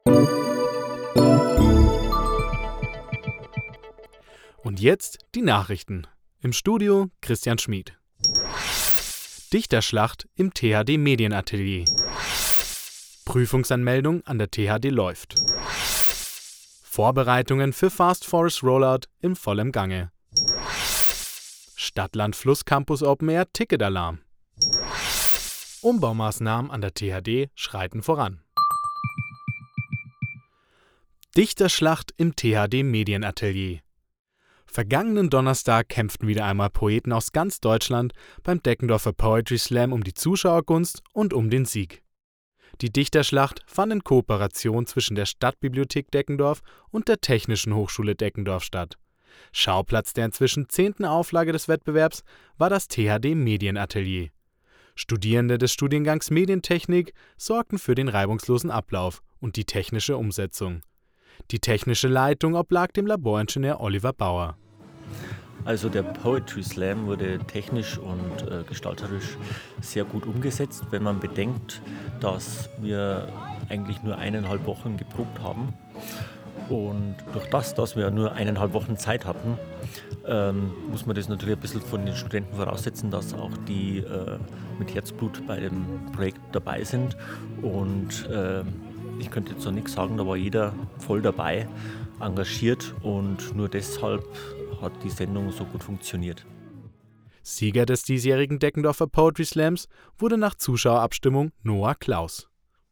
Und jetzt die Nachrichten. Im Studio Christian Schmid. Dichterschlacht im THD Medienatelier. Prüfungsanmeldung an der THD läuft. Vorbereitungen für Fast Forest Rollout im vollem Gange. Stadt-Land-Fluss Campus Open Air Ticketalarm. Umbaumaßnahmen an der THD schreiten voran. Dichterschlacht im THD Medienatelier. Vergangenen Donnerstag kämpften wieder einmal Poeten aus ganz Deutschland beim Deckendorfer Poetry Slam um die Zuschauergunst und um den Sieg. Die Dichterschlacht fand in Kooperation zwischen der Stadtbibliothek Deckendorf und der Technischen Hochschule Deckendorf statt. Schauplatz der inzwischen 10. Auflage des Wettbewerbs war das THD Medienatelier. Studierende des Studiengangs Medientechnik sorgten für den reibungslosen Ablauf und die technische Umsetzung. Die technische Leitung oblag dem Laboringenieur Oliver Bauer. Also der Poetry Slam wurde technisch und gestalterisch sehr gut umgesetzt, wenn man bedenkt, dass wir eigentlich nur 1,5 Wochen geprobt haben. Und durch das, dass wir nur 1,5 Wochen Zeit hatten, muss man das natürlich ein bisschen von den Studenten voraussetzen, dass auch die mit Herzblut bei dem Projekt dabei sind. Und ich könnte jetzt noch nichts sagen, da war jeder voll dabei, engagiert und nur deshalb hat die Sendung so gut funktioniert. Sieger des diesjährigen Deckendorfer Poetry Slams wurde nach Zuschauerabstimmung Noah Klaus.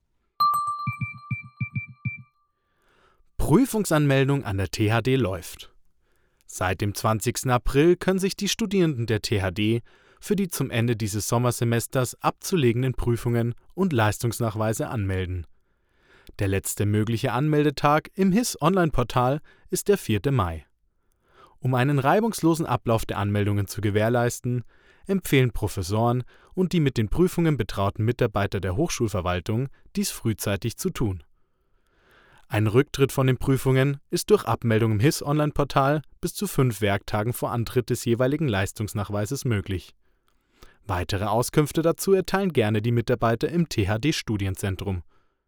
Prüfungsanmeldung an der THD läuft. Seit dem 20. April können sich die Studierenden der THD für die zum Ende dieses Sommersemesters abzulegenden Prüfungen und Leistungsnachweise anmelden. Der letzte mögliche Anmeldetag im HIS-Online-Portal ist der 4. Mai. Um einen reibungslosen Ablauf der Anmeldungen zu gewährleisten, empfehlen Professoren und die mit den Prüfungen betrauten Mitarbeiter der Hochschulverwaltung, dies frühzeitig zu tun. Ein Rücktritt von den Prüfungen ist durch Abmeldung im HIS-Online-Portal bis zu 5 Werktagen vor Antritt des jeweiligen Leistungsnachweises möglich. Weitere Auskünfte dazu erteilen gerne die Mitarbeiter im THD-Studienzentrum.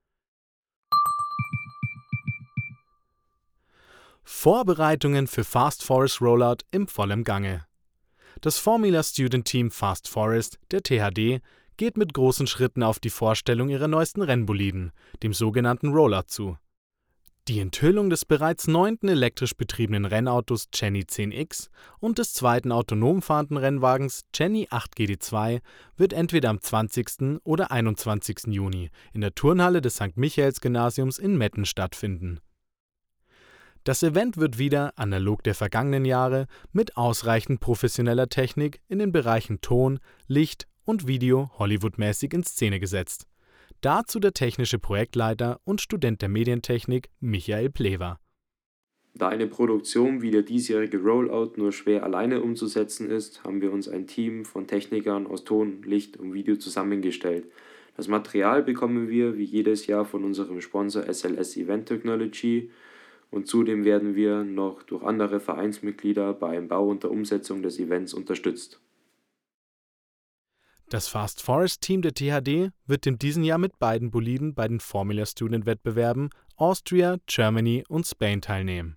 Vorbereitungen für Fast Forest Rollout im vollem Gange. Das Formula Student Team Fast Forest der THD geht mit großen Schritten auf die Vorstellung ihrer neuesten Rennboliden, dem sogenannten Rollout, zu. Die Enthüllung des bereits 9. elektrisch betriebenen Rennautos Jenny 10X und des 2. autonom fahrenden Rennwagens Jenny 8 GD2 wird entweder am 20. oder 21. Juni in der Turnhalle des St. Michaels-Gymnasiums in Metten stattfinden. Das Event wird wieder, analog der vergangenen Jahre, mit ausreichend professioneller Technik in den Bereichen Ton, Licht und Video Hollywood-mäßig in Szene gesetzt. Dazu der technische Projektleiter und Student der Medientechnik Michael Plewer. Da eine Produktion wie der diesjährige Rollout nur schwer alleine umzusetzen ist, haben wir uns ein Team von Technikern aus Ton, Licht und Video zusammengestellt. Das Material bekommen wir wie jedes Jahr von unserem Sponsor SLS Event Technology. Und zudem werden wir noch durch andere Vereinsmitglieder beim Bau und der Umsetzung des Events unterstützt. Das Fast Forest Team der THD wird in diesem Jahr mit beiden Boliden bei den Formula Student Wettbewerben Austria, Germany und Spain teilnehmen.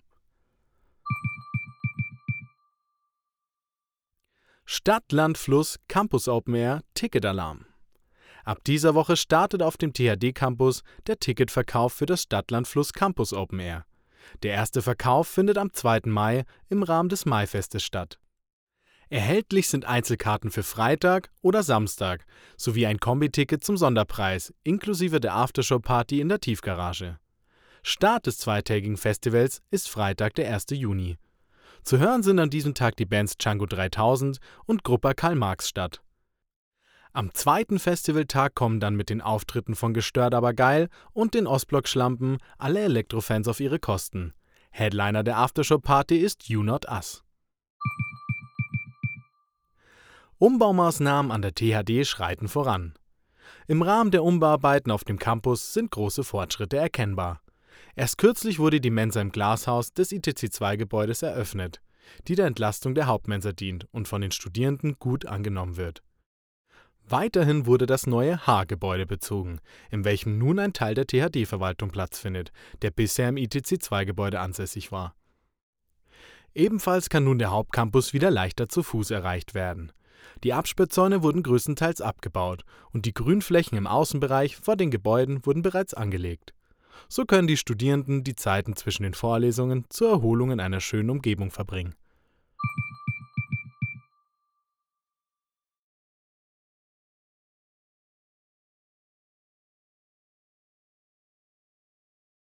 Stadt-Land-Fluss Campus Open Air Ticketalarm. Ab dieser Woche startet auf dem THD-Campus der Ticketverkauf für das Stadt-Land-Fluss Campus Open Air. Der erste Verkauf findet am 2. Mai im Rahmen des Maifestes statt. Erhältlich sind Einzelkarten für Freitag oder Samstag sowie ein Kombiticket zum Sonderpreis inklusive der Aftershow-Party in der Tiefgarage. Start des zweitägigen Festivals ist Freitag, der 1. Juni. Zu hören sind an diesem Tag die Bands Django 3000 und Gruppa Karl Marx statt. Am zweiten Festivaltag kommen dann mit den Auftritten von Gestört aber geil und den Ostblock-Schlampen alle Elektrofans auf ihre Kosten. Headliner der Aftershow-Party ist You Not Us. Umbaumaßnahmen an der THD schreiten voran. Im Rahmen der Umbauarbeiten auf dem Campus sind große Fortschritte erkennbar. Erst kürzlich wurde die Mensa im Glashaus des ITC-2-Gebäudes eröffnet, die der Entlastung der Hauptmensa dient und von den Studierenden gut angenommen wird. Weiterhin wurde das neue H-Gebäude bezogen, in welchem nun ein Teil der THD-Verwaltung Platz findet, der bisher im ITC-2-Gebäude ansässig war. Ebenfalls kann nun der Hauptcampus wieder leichter zu Fuß erreicht werden. Die Absperrzäune wurden größtenteils abgebaut und die Grünflächen im Außenbereich vor den Gebäuden wurden bereits angelegt. So können die Studierenden die Zeiten zwischen den Vorlesungen zur Erholung in einer schönen Umgebung verbringen.